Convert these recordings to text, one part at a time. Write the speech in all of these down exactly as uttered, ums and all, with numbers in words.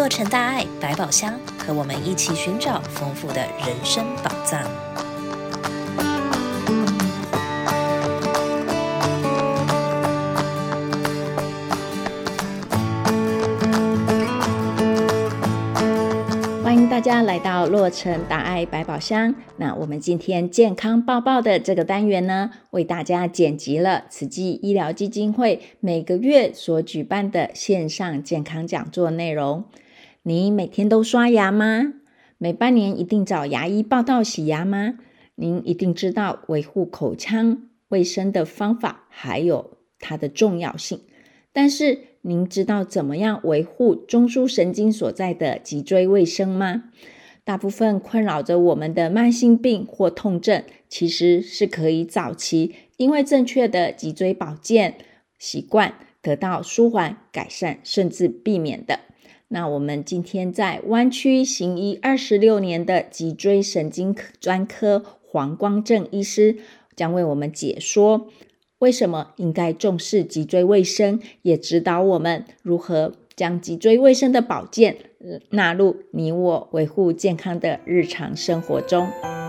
洛城大爱百宝箱，和我们一起寻找丰富的人生宝藏。 欢迎大家来到洛城大爱百宝箱。那我们今天健康报报的这个单元呢，为大家剪辑了慈济医疗基金会每个月所举办的线上健康讲座内容。你每天都刷牙吗？每半年一定找牙医报到洗牙吗？您一定知道维护口腔卫生的方法，还有它的重要性。但是您知道怎么样维护中枢神经所在的脊椎卫生吗？大部分困扰着我们的慢性病或痛症，其实是可以早期因为正确的脊椎保健习惯得到舒缓、改善，甚至避免的。那我们今天在湾区行医二十六年的脊椎神经专科黄光正医师将为我们解说为什么应该重视脊椎卫生，也指导我们如何将脊椎卫生的保健纳入你我维护健康的日常生活中。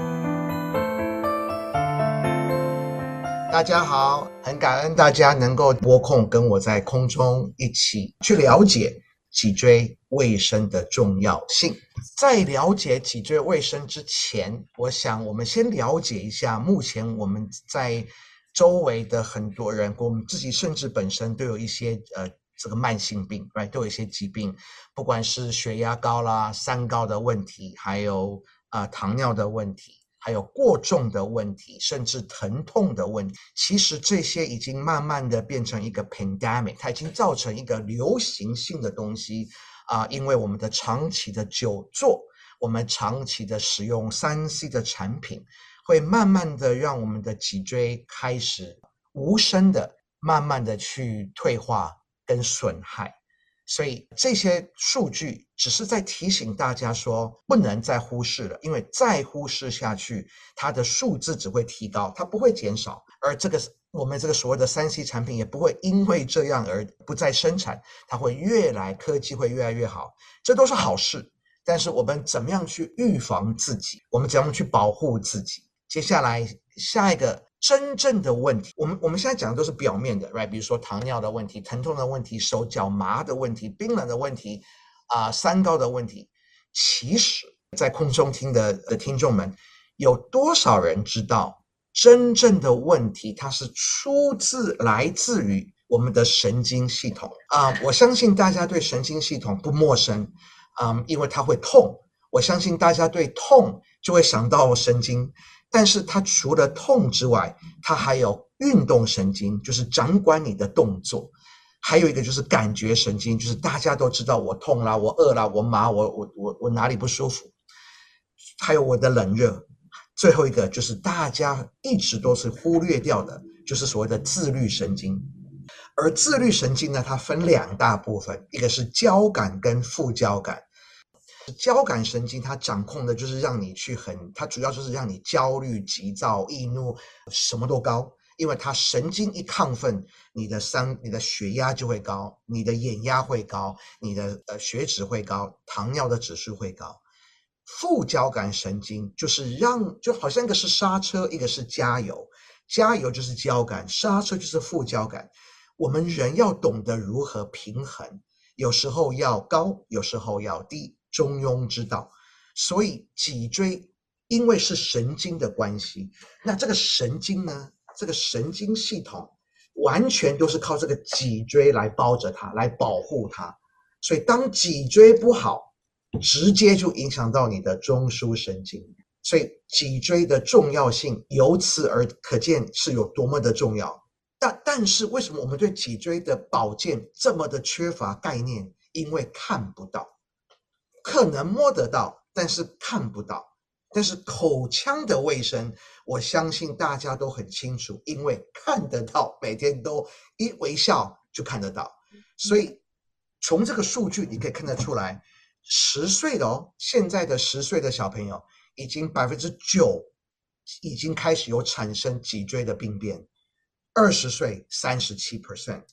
大家好，很感恩大家能够拨空跟我在空中一起去了解脊椎卫生的重要性。在了解脊椎卫生之前，我想我们先了解一下目前我们在周围的很多人，我们自己甚至本身都有一些呃这个慢性病 right 都有一些疾病，不管是血压高啦、三高的问题，还有呃糖尿的问题，还有过重的问题，甚至疼痛的问题。其实这些已经慢慢的变成一个 pandemic， 它已经造成一个流行性的东西啊、呃，因为我们的长期的久坐，我们长期的使用 三 C 的产品，会慢慢的让我们的脊椎开始无声的慢慢的去退化跟损害。所以这些数据只是在提醒大家说不能再忽视了，因为再忽视下去它的数字只会提高，它不会减少。而这个我们这个所谓的 三 C 产品也不会因为这样而不再生产，它会越来科技会越来越好，这都是好事。但是我们怎么样去预防自己，我们怎样去保护自己，接下来下一个真正的问题，我们我们现在讲的都是表面的 right？ 比如说糖尿的问题、疼痛的问题、手脚麻的问题、冰冷的问题啊、呃、三高的问题。其实在空中听的的听众们，有多少人知道真正的问题它是出自来自于我们的神经系统啊、呃、我相信大家对神经系统不陌生啊、呃、因为它会痛，我相信大家对痛就会想到神经，但是它除了痛之外，它还有运动神经，就是掌管你的动作，还有一个就是感觉神经，就是大家都知道我痛啦，我饿啦，我麻，我我我我哪里不舒服，还有我的冷热。最后一个就是大家一直都是忽略掉的，就是所谓的自律神经。而自律神经呢，它分两大部分，一个是交感跟副交感。交感神经它掌控的就是让你去很，它主要就是让你焦虑、急躁、易怒，什么都高。因为它神经一亢奋，你的三你的血压就会高，你的眼压会高，你的呃血脂会高，糖尿的指数会高。副交感神经就是让，就好像一个是刹车，一个是加油，加油就是交感，刹车就是副交感。我们人要懂得如何平衡，有时候要高，有时候要低，中庸之道。所以脊椎因为是神经的关系，那这个神经呢，这个神经系统完全都是靠这个脊椎来包着它，来保护它。所以当脊椎不好，直接就影响到你的中枢神经。所以脊椎的重要性由此而可见是有多么的重要。但但是为什么我们对脊椎的保健这么的缺乏概念？因为看不到，可能摸得到，但是看不到。但是口腔的卫生，我相信大家都很清楚，因为看得到，每天都一微笑就看得到。所以从这个数据你可以看得出来，十岁的哦，现在的十岁的小朋友已经 百分之九 已经开始有产生脊椎的病变，二十岁 百分之三十七，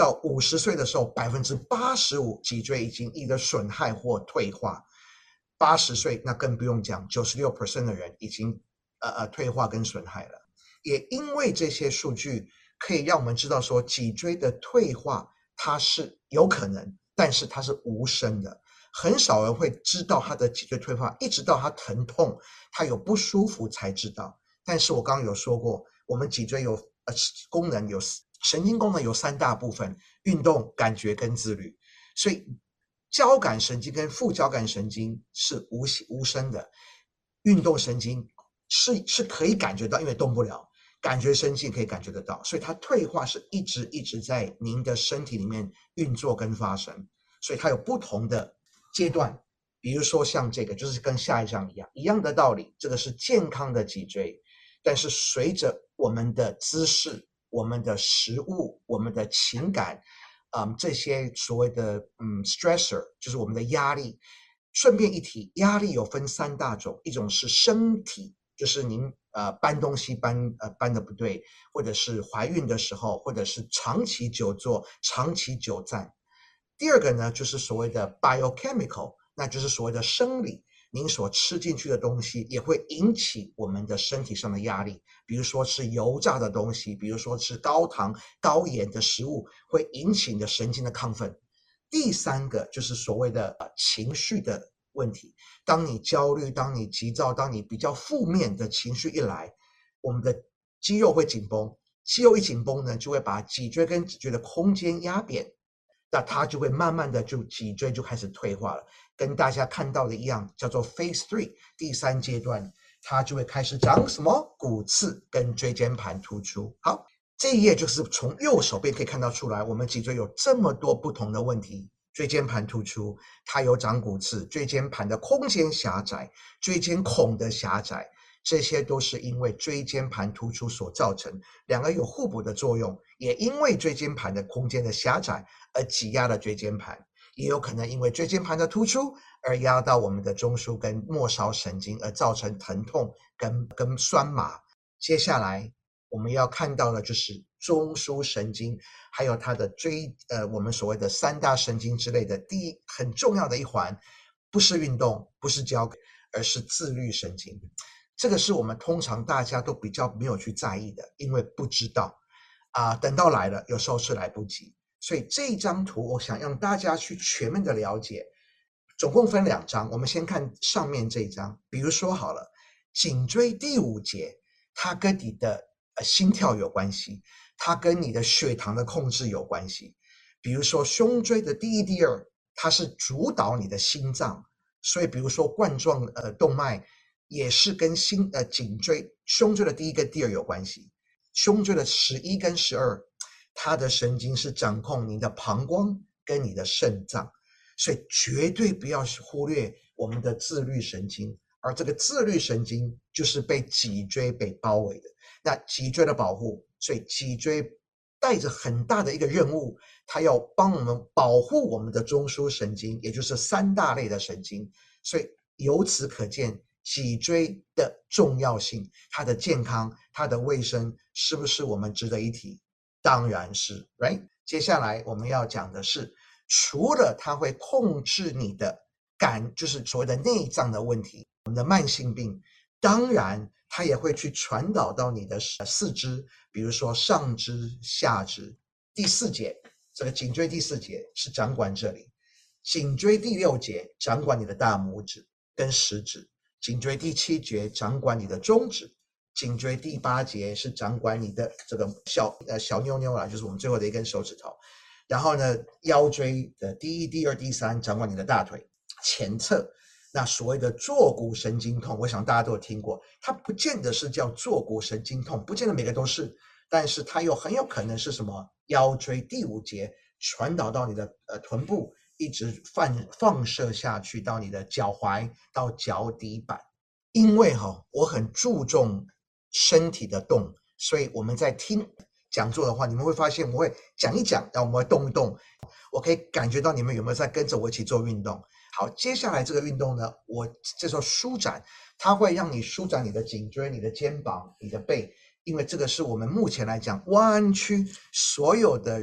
到五十岁的时候 百分之八十五 脊椎已经either损害或退化，八十岁那更不用讲 百分之九十六 的人已经呃呃退化跟损害了。也因为这些数据可以让我们知道说脊椎的退化它是有可能，但是它是无声的，很少人会知道他的脊椎退化，一直到他疼痛他有不舒服才知道。但是我刚刚有说过，我们脊椎有呃功能有神经功能有三大部分：运动、感觉跟自律。所以交感神经跟副交感神经是无无声的，运动神经是是可以感觉到，因为动不了。感觉神经可以感觉得到，所以它退化是一直一直在您的身体里面运作跟发生，所以它有不同的阶段。比如说像这个就是跟下一章一样一样的道理，这个是健康的脊椎，但是随着我们的姿势、我们的食物、我们的情感，嗯，这些所谓的嗯 stressor 就是我们的压力。顺便一提，压力有分三大种，一种是身体，就是您呃搬东西搬呃搬的不对，或者是怀孕的时候，或者是长期久坐、长期久站。第二个呢，就是所谓的 biochemical， 那就是所谓的生理，您所吃进去的东西也会引起我们的身体上的压力，比如说吃油炸的东西，比如说吃高糖高盐的食物，会引起你的神经的亢奋。第三个就是所谓的、呃、情绪的问题，当你焦虑，当你急躁，当你比较负面的情绪一来，我们的肌肉会紧绷，肌肉一紧绷呢，就会把脊椎跟脊椎的空间压扁，那它就会慢慢的就脊椎就开始退化了，跟大家看到的一样，叫做 Phase 三 第三阶段，它就会开始长什么骨刺跟椎间盘突出。好，这一页就是从右手边可以看到出来，我们脊椎有这么多不同的问题。椎间盘突出，它有长骨刺，椎间盘的空间狭窄，椎间孔的狭窄，这些都是因为椎间盘突出所造成，两个有互补的作用，也因为椎间盘的空间的狭窄而挤压了椎间盘，也有可能因为椎间盘的突出而压到我们的中枢跟末梢神经，而造成疼痛跟跟酸麻。接下来我们要看到的就是中枢神经，还有它的椎呃，我们所谓的三大神经之类的。第一很重要的一环，不是运动，不是交感，而是自律神经。这个是我们通常大家都比较没有去在意的，因为不知道啊、呃，等到来了，有时候是来不及。所以这一张图，我想让大家去全面的了解。总共分两张，我们先看上面这一张。比如说好了，颈椎第五节，它跟你的呃心跳有关系，它跟你的血糖的控制有关系。比如说胸椎的第一、第二，它是主导你的心脏，所以比如说冠状呃动脉也是跟心呃颈椎胸椎的第一跟第二有关系。胸椎的十一跟十二，它的神经是掌控你的膀胱跟你的肾脏，所以绝对不要忽略我们的自律神经，而这个自律神经就是被脊椎被包围的。那脊椎的保护，所以脊椎带着很大的一个任务，它要帮我们保护我们的中枢神经，也就是三大类的神经。所以由此可见脊椎的重要性，它的健康，它的卫生，是不是我们值得一提？当然是 right。 接下来我们要讲的是，除了它会控制你的感，就是所谓的内脏的问题，我们的慢性病，当然它也会去传导到你的四肢，比如说上肢、下肢。第四节，这个颈椎第四节是掌管这里，颈椎第六节掌管你的大拇指跟食指，颈椎第七节掌管你的中指，颈椎第八节是掌管你的这个小呃小妞妞啦，就是我们最后的一根手指头。然后呢，腰椎的第一、第二、第三掌管你的大腿前侧。那所谓的坐骨神经痛，我想大家都有听过，它不见得是叫坐骨神经痛，不见得每个都是，但是它又很有可能是什么腰椎第五节传导到你的呃臀部，一直放放射下去到你的脚踝到脚底板。因为哈、哦，我很注重身体的动，所以我们在听讲座的话，你们会发现我会讲一讲，然后我们会动一动，我可以感觉到你们有没有在跟着我一起做运动。好，接下来这个运动呢，我这时候舒展，它会让你舒展你的颈椎、你的肩膀、你的背，因为这个是我们目前来讲弯曲所有的人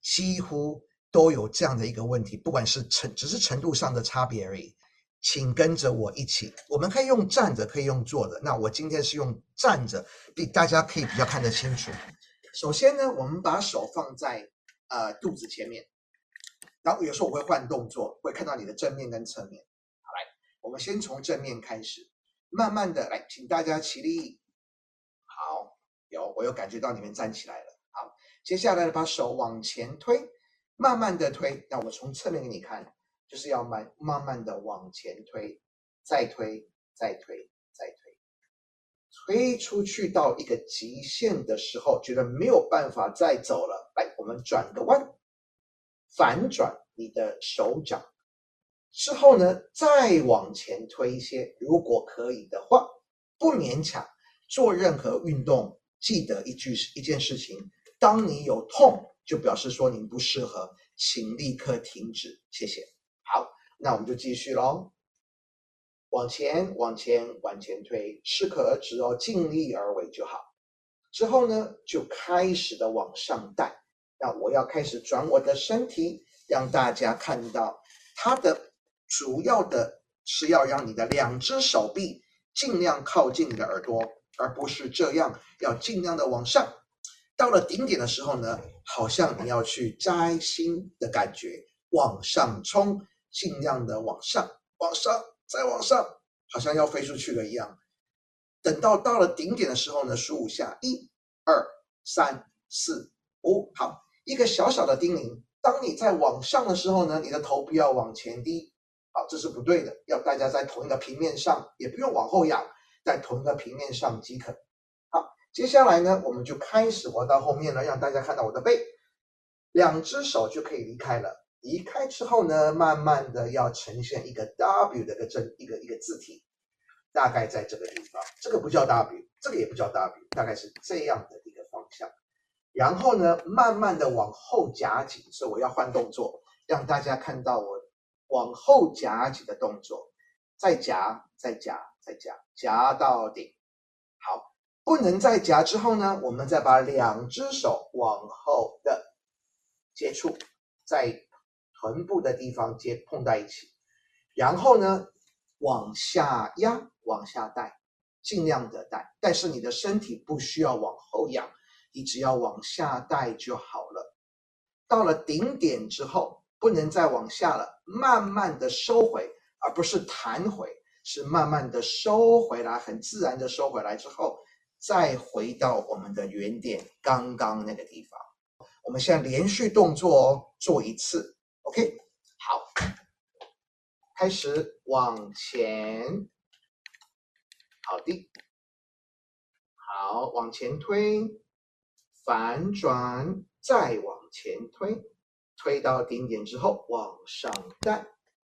几乎都有这样的一个问题，不管是程只是程度上的差别而已。请跟着我一起，我们可以用站着，可以用坐的。那我今天是用站着，比大家可以比较看得清楚。首先呢，我们把手放在呃肚子前面，然后有时候我会换动作，会看到你的正面跟侧面。好，来，我们先从正面开始，慢慢的来，请大家起立。好，有，我有感觉到你们站起来了。好，接下来把手往前推，慢慢的推。那我从侧面给你看，就是要慢慢慢的往前推，再推，再推，再推，推出去到一个极限的时候，觉得没有办法再走了，来，我们转个弯，反转你的手掌，之后呢，再往前推一些，如果可以的话，不勉强。做任何运动，记得一句一件事情，当你有痛，就表示说你不适合，请立刻停止，谢谢。好，那我们就继续咯，往前往前往前推，适可而止哦，尽力而为就好。之后呢，就开始的往上带。那我要开始转我的身体，让大家看到它的主要的是要让你的两只手臂尽量靠近你的耳朵，而不是这样，要尽量的往上。到了顶点的时候呢，好像你要去摘星的感觉，往上冲，尽量的往上，往上，再往上，好像要飞出去了一样。等到到了顶点的时候呢，数五下，一、二、三、四、五，好，一个小小的叮咛，当你在往上的时候呢，你的头不要往前低，好，这是不对的，要大家在同一个平面上，也不用往后仰，在同一个平面上即可。好，接下来呢，我们就开始，我到后面呢，让大家看到我的背，两只手就可以离开了。离开之后呢，慢慢的要呈现一个 W 的一个正一个一个字体，大概在这个地方，这个不叫 W， 这个也不叫 W， 大概是这样的一个方向。然后呢，慢慢的往后夹紧，所以我要换动作，让大家看到我往后夹紧的动作，再夹，再夹，再夹，夹到顶。好，不能再夹之后呢，我们再把两只手往后的接触，在臀部的地方接碰在一起，然后呢，往下压，往下带，尽量的带，但是你的身体不需要往后仰，你只要往下带就好了。到了顶点之后，不能再往下了，慢慢的收回，而不是弹回，是慢慢的收回来，很自然的收回来之后，再回到我们的原点，刚刚那个地方。我们现在连续动作哦，做一次 ，OK， 好，开始往前，好的，好，往前推，反转，再往前推，推到顶点之后往上带，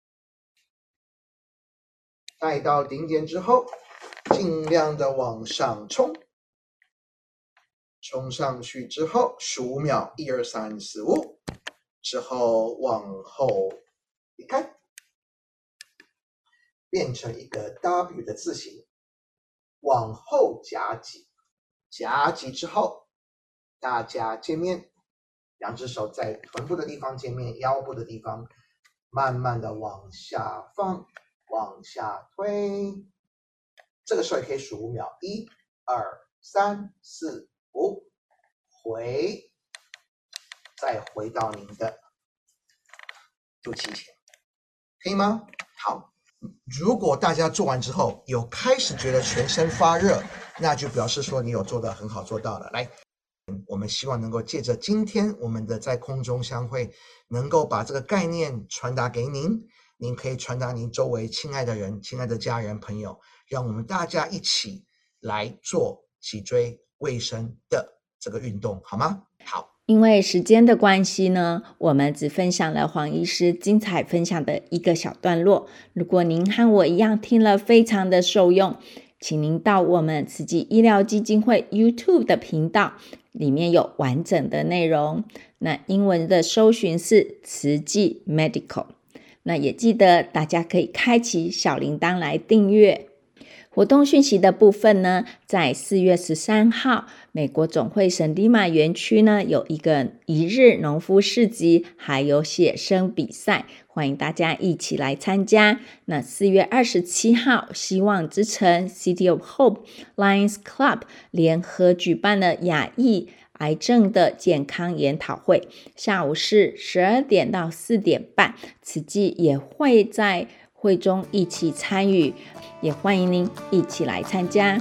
带到顶点之后，尽量的往上冲，冲上去之后数五秒，一二三四五，之后往后离开，变成一个 W 的字形，往后夹击，夹击之后，大家见面，两只手在臀部的地方见面，腰部的地方，慢慢的往下放，往下推，这个时候也可以数五秒，一二三四五，回，再回到您的肚脐前，可以吗？好，如果大家做完之后有开始觉得全身发热，那就表示说你有做得很好，做到了。来，我们希望能够借着今天我们的在空中相会，能够把这个概念传达给您，您可以传达您周围亲爱的人、亲爱的家人朋友，让我们大家一起来做脊椎卫生的这个运动，好吗？好。 因为时间的关系呢，我们只分享了黄医师精彩分享的一个小段落。如果您和我一样听了非常的受用，请您到我们慈济医疗基金会 YouTube 的频道，里面有完整的内容。那英文的搜寻是慈济 Medical。那也记得大家可以开启小铃铛来订阅。 活动讯息的部分呢，在四月十三号，美国总会圣地马园区呢有一个一日农夫市集，还有写生比赛，欢迎大家一起来参加。那四月二十七号，希望之城 City of Hope Lions Club 联合举办了亚裔癌症的健康研讨会，下午是十二点到四点半，慈济也会在会中一起参与，也欢迎您一起来参加。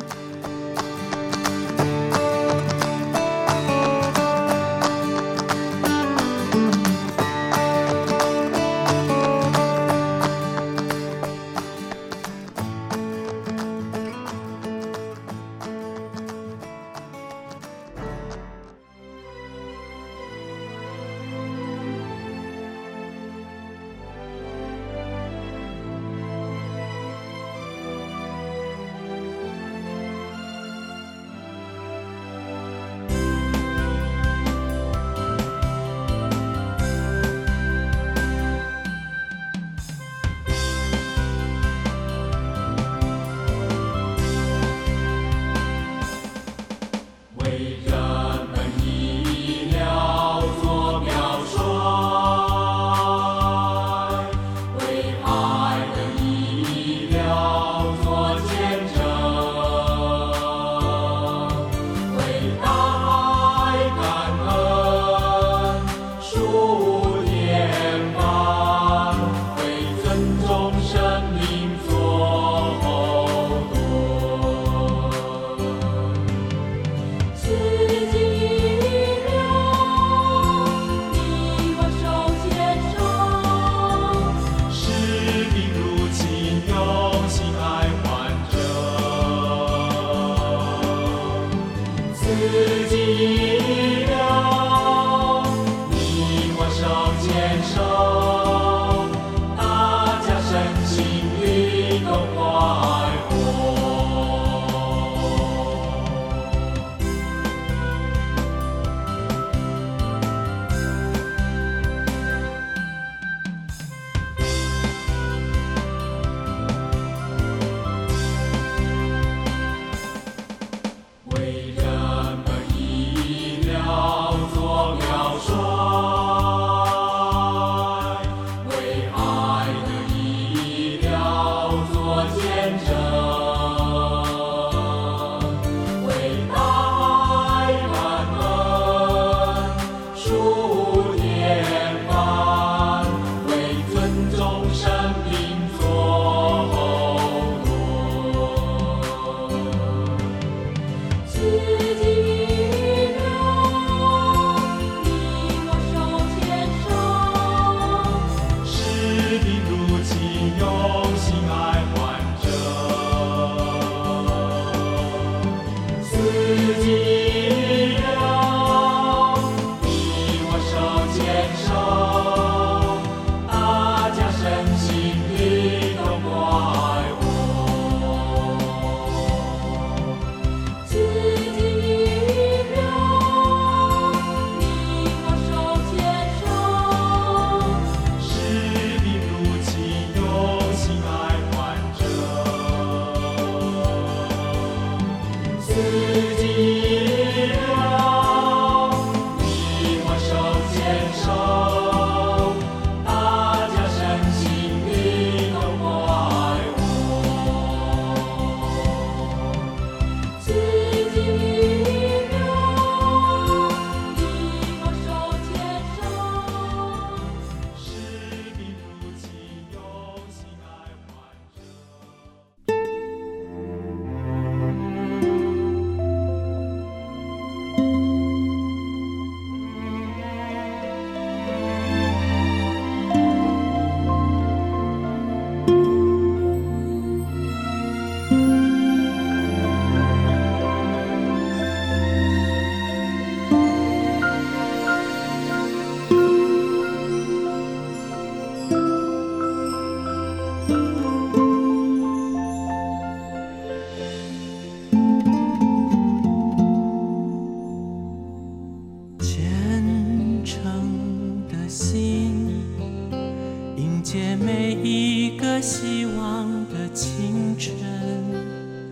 迎接每一个希望的清晨，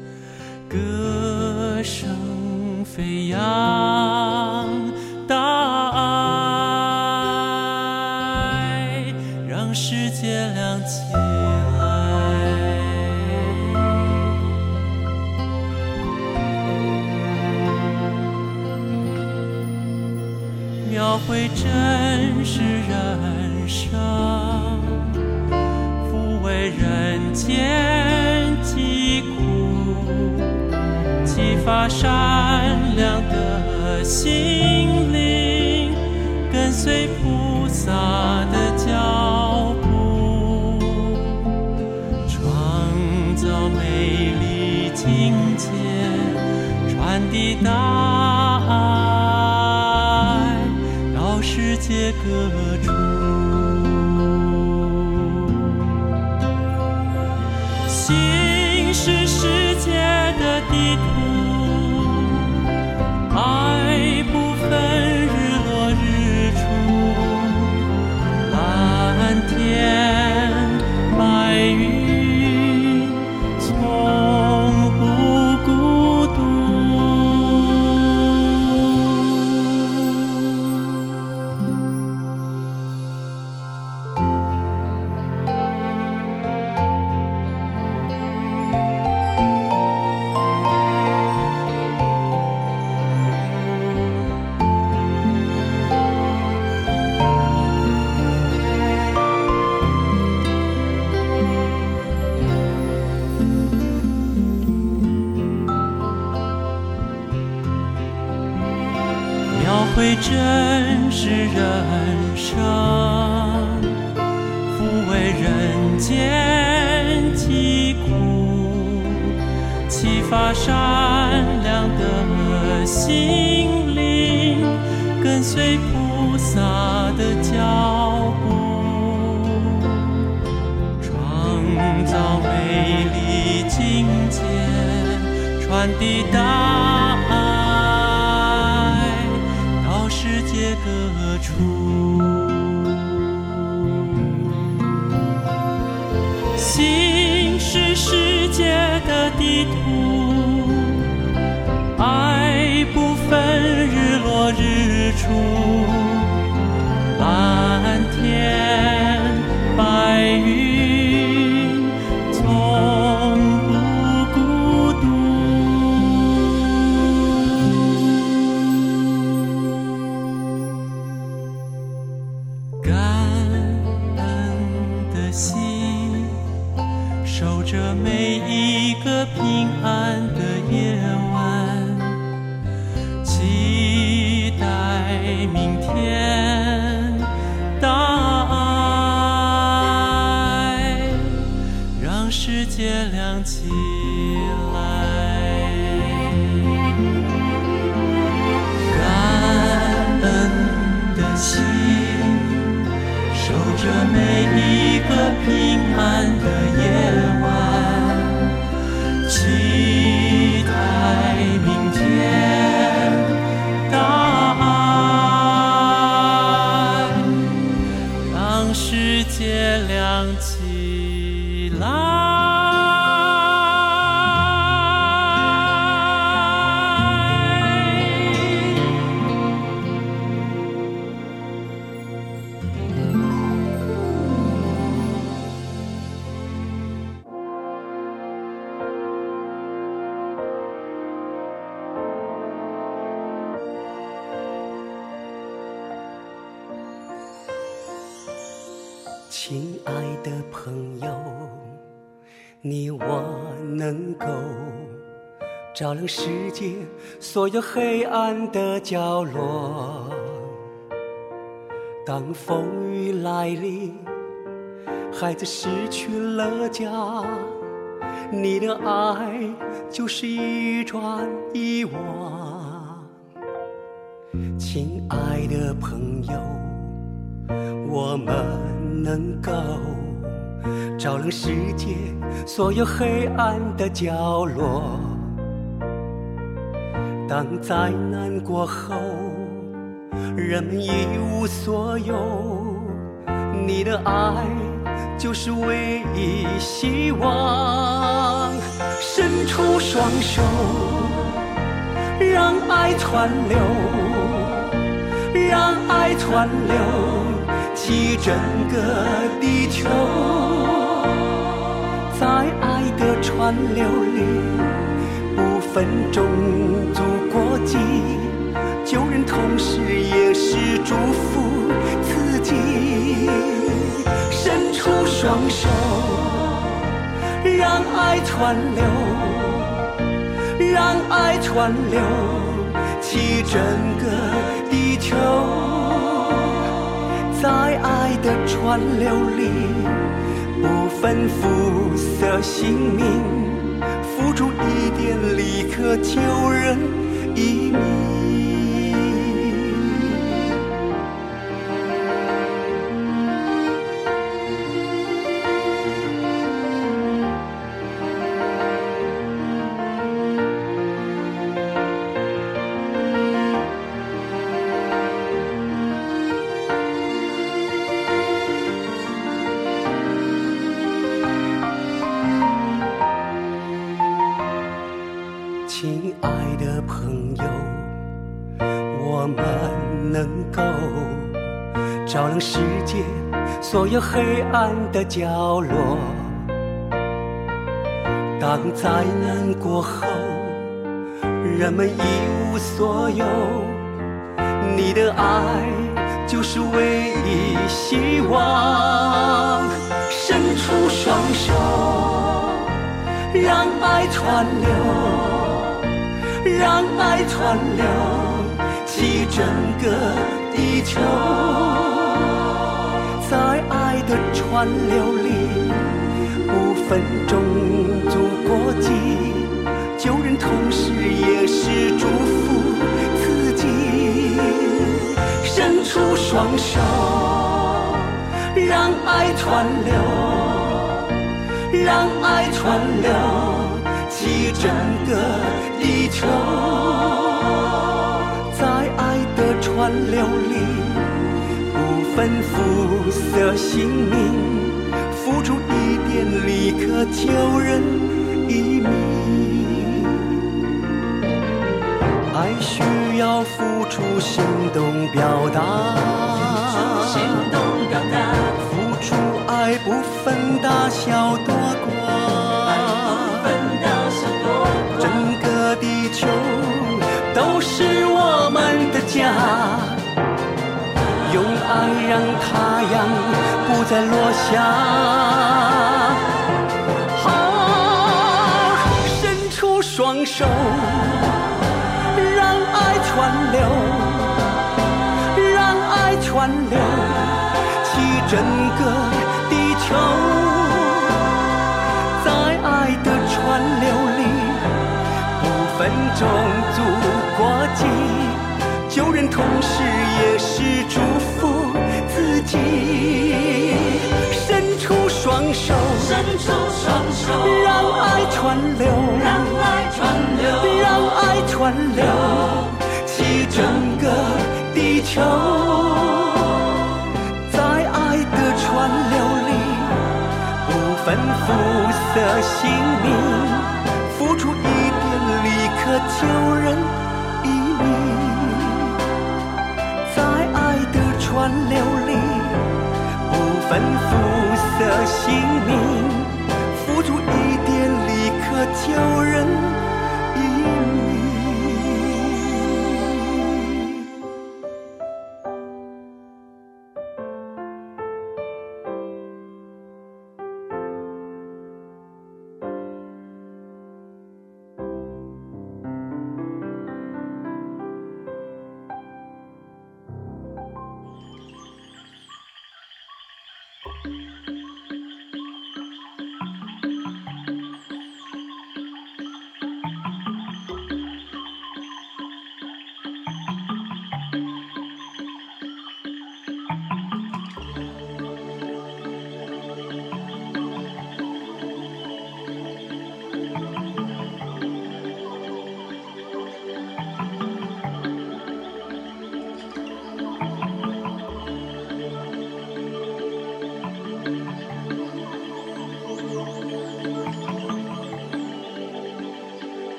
歌声飞扬，大爱让世界亮起来，描绘真实人生，抚慰人间疾苦，启发善良的心灵，跟随菩萨的脚步，创造美丽境界，传递大爱到世界各处。心是世界的地图，爱不分日落日出，蓝天白云从不孤独。描绘真实人生，抚慰人间疾苦，启发善良的心灵，跟随菩萨的脚步，创造美丽境界，传递大爱到世界各处。心是世界的地图，爱不分日落日出，蓝天白云从不孤独。感恩的心守着每一个平安的夜晚，期待明天大爱让世界亮起来。感恩的心守着每一个平安的夜晚，期待明天大爱让世界亮起来。 亲爱的朋友，你我能够照亮世界所有黑暗的角落。当风雨来临，孩子失去了家，你的爱就是一砖一瓦。亲爱的朋友，我们能够照亮世界所有黑暗的角落。当灾难过后，人们一无所有，你的爱就是唯一希望。是伸出双手，让爱传流，让爱传流，起整个地球。在爱的川流里，不分种族国籍，救人同时也是祝福自己。伸出双手，让爱传流，让爱传流，起整个地球。在爱的川流里，不分肤色姓名，付出一点力，可救人一命。亲爱的朋友，我们能够照亮世界所有黑暗的角落。当灾难过后，人们一无所有，你的爱就是唯一希望。伸出双手，让爱传流，让爱传流，起整个地球。在爱的川流里，不分种族国籍，救人同时也是祝福自己。伸出双手，让爱传流，让爱传流，起整个地球。在爱的川流里，不分肤色姓名，付出一点力，可救人一命。爱需要付出行动表达， 行动表达， 付出爱不分大小多寡，整个地球都是我们的家，用爱让太阳不再落下。好，伸出双手，让爱传流，让爱传流，起整个地球。在爱的川流里，不分种族国籍，救人同时也是祝福自己。伸出双手， 伸出双手， 让爱传流， 让爱传流， 让爱传流，起整个地球。在爱的川流里，不分肤色姓名，付出一点力，可救人一命。在爱的川流里，不分肤色姓名，付出一点力，可救人